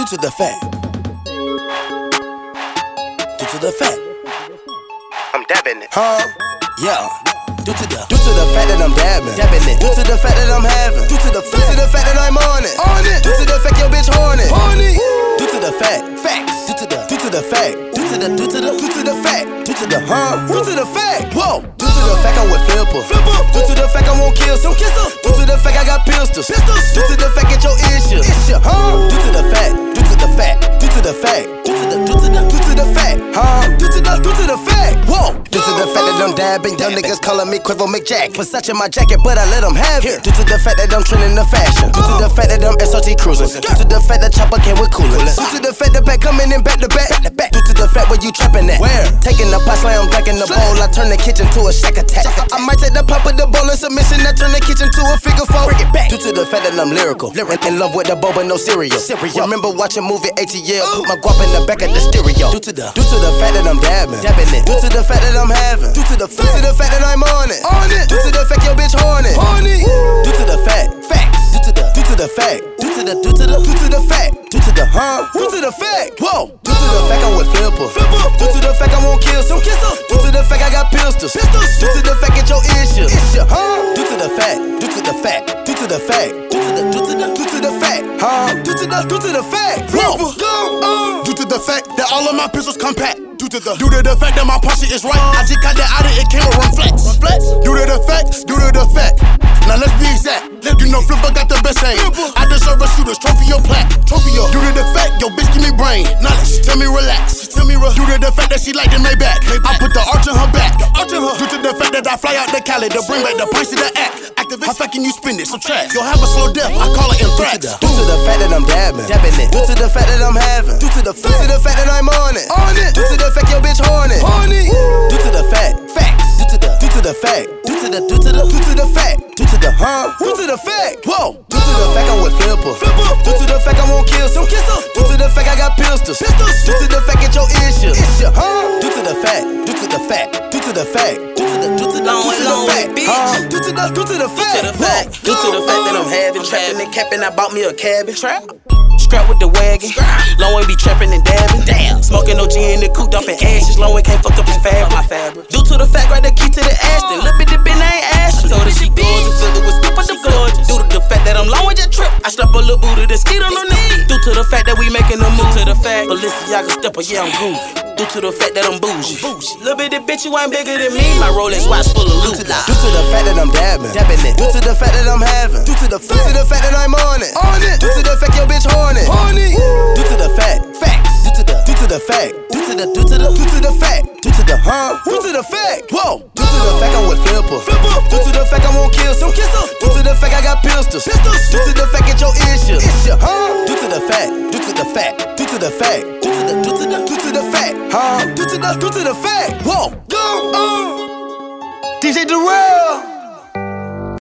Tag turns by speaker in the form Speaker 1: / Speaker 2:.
Speaker 1: to the fact. Due to the fact.
Speaker 2: I'm dabbing it.
Speaker 1: Huh? Yeah. Due to the fact that I'm dabbing it. Due to the fact that I'm having. Due to the fact that I'm on it. Due to the fact your bitch horny. Due to the fact. Facts. Due to the fact. Due to the fact. Due to the Due to the fact. Whoa. Due to the fact I'm with Flipper. Due to the fact I won't kill some. Due to the fact I got pistols. Due to the fact get your issue. Due to the fact. Due to the fact. Due to the fact. Due to the fact. Due to the fact. Whoa. Due to the fact that I'm dabbing. Young niggas calling me Quivo McJack. Versace my jacket, but I let them have it. Due to the fact that I'm trending the fashion. Due to the fact that I'm SRT cruising. Due to the fact that chopper came with coolers. Due to the fact that back coming in back to back. Due to the fact where you trapping at. Where? Taking the pot, slam back in the bowl. I turn the kitchen to a shack attack. I might take the pop of the bowl in submission. I turn the kitchen to a figure four. Bring it back. Due to the fact that I'm lyrical. In love with the boba, no cereal. Remember watching movie ATL. Put my guap in the back of the stereo. Due to the fact that I'm dabbing it. Due to the fact that I'm having. Due to the fact that I'm on it. Due to the fact your bitch horny. Due to the fact. Facts. Due to the fact. Due to the fact. Due to the Due to the fact. Whoa. Due to the fact I'm with Flipper. Due to the fact I won't kill some. Due to the fact I got pistols. Due to the fact get your issue. Due to the fact. Due to the fact. Due to the fact. Due to the fact. Due to the fact. Whoa.
Speaker 3: Due to the fact that all of my pistols compact. Due to the fact that my posse is right. I just got that out of it, came with run flats. Due to the fact. Now let's be exact. Let you know Flipper got the best aim. I deserve a shooter's trophy or plaque. Due to the fact, your bitch give me brain. Knowledge, tell me relax. Due to the fact that she like the Maybach. I put the arch on her back. Due to the fact that I fly out to Cali to bring back the price of the act. How fast can you spin it? Subtract. You'll have a slow death. I call it anthrax.
Speaker 1: Due to the fact that I'm dabbing it. Due to the fact that I'm having. Due to the fact that I'm on it. Due to the fact your bitch horny. Due to the fact. Facts. Due to the fact. Due to the fact. Due to the Due to the fact. Whoa. Due to the fact I'm with Flipper. Due to the fact I won't kill some. Due to the fact I got pistols. Due to the fact get your issue. Due to the fact. Due to the fact. Due to the fact. Due to the fact. Due to the fact.
Speaker 4: Due to the fact that I'm having trapping and capping, I bought me a cabin. Scrap with the wagon. Long way be trapping and dabbing. Damn. Smoking OG in the coupe, dumping ashes. Long way can't fuck up his fabric. Due to the fact, right the key to the Aston. Little bit the bin, I ain't Ashley. Told her she gorgeous, filled it with stupid, she gorgeous. Due to the fact that I'm long with that trip, I strap a little booty to skeet on her knee. Due to the fact that we making a move. To the fact, Balenciaga stepper, yeah I'm groovy. Due to the fact that I'm bougie. Little bit the bitch, you ain't bigger than me. My Rolex watch full of loot.
Speaker 1: Due to the fact that I'm dabbing it. Due to the fact that I'm having. Due to the fact that I'm on it. Due to the fact your bitch horny. Due to the fact. Facts. Due to the fact. Due to the fact. Due to the Due to the fact. Whoa. Due to the fact I'm with Flipper. Due to the fact I won't kill some. Due to the fact I got pistols. Due to the fact get your issue. Due to the fact. Due to the fact. Due to the fact. Due to the fact. Due to the fact. Whoa. DJ Durrell.